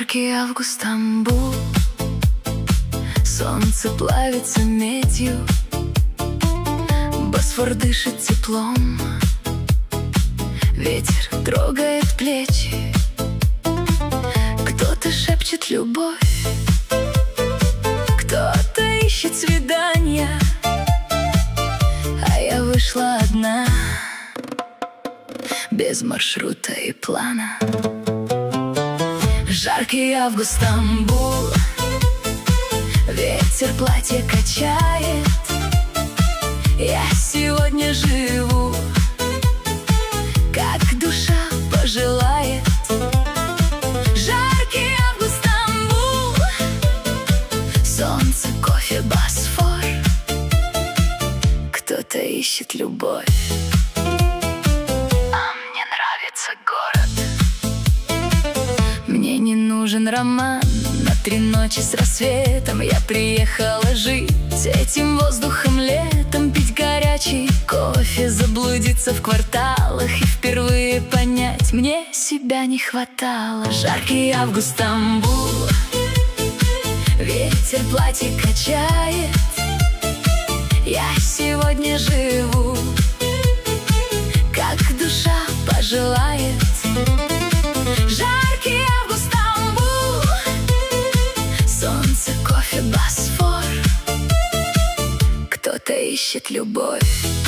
Жаркий август, Стамбул, солнце плавится медью, Босфор дышит теплом, ветер трогает плечи. Кто-то шепчет любовь, кто-то ищет свидания, а я вышла одна, без маршрута и плана. Жаркий август, Стамбул, ветер платье качает. Я сегодня живу, как душа пожелает. Жаркий август, Стамбул, солнце, кофе, Босфор. Кто-то ищет любовь, а мне нравится город. Мне не нужен роман на 3 ночи с рассветом. Я приехала жить этим воздухом летом, пить горячий кофе, заблудиться в кварталах и впервые понять, мне себя не хватало. Жаркий август, Стамбул, ветер платье качает. Я сегодня живу, как душа пожелает. Жаркий август, Стамбул, солнце, кофе, Босфор. Кто-то ищет любовь,